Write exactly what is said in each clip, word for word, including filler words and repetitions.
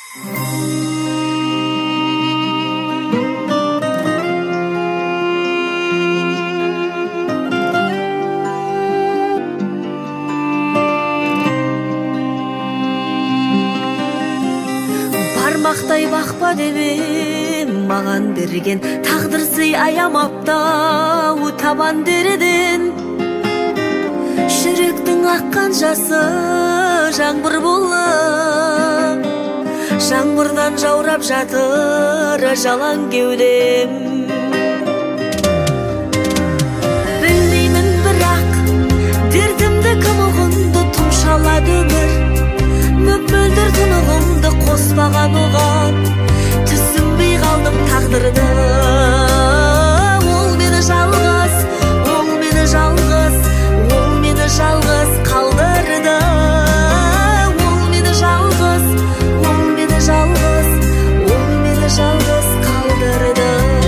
Бармақтай бақпа деп маған берген тағдыр сый аямапта табан дерден жүректің аққан жасы жаңбыр болып жаңбырдан жаурап жатыр жалаң кеудем. Білмеймін бірақ дертімді кім ұғынды, тұмшалады өмір мөп-мөлдір тұнығымды қоспаған оған түсінбей қалдым тағдырды. Ол мені жалғыз, ол мені жалғыз, ол мені жалғыз қалдырды. Ол мені жалғыз, ол мені жалғыз, ол мені жалғыз қалдырды.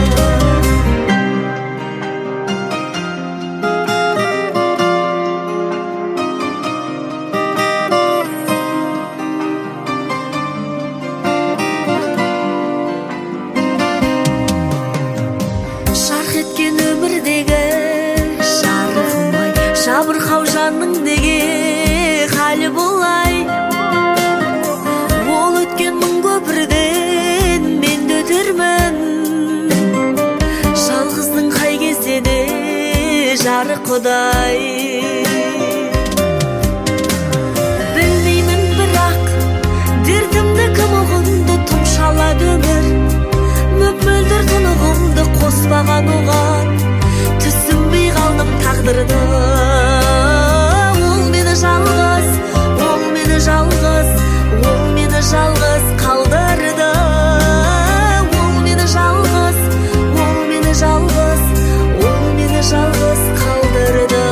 Жабырқау жанның неге халі болай, ол өткен мың көпірден мен де өтермін. Жалғыздың қай кезде де жарық құдай. Білмеймін бірақ дертімді кім ұғынды, тұмшалады өмір мөп-мөлдір тұнығымды қоспаған оған түсінбей қалдым тағдырды. Ол мені жалғыз, ол мені жалғыз, ол мені жалғыз қалдырды. Ол мені жалғыз, ол мені жалғыз, ол мені жалғыз қалдырды.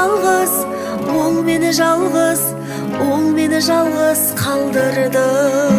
Жалғыз, ол мені жалғыз қалдырды.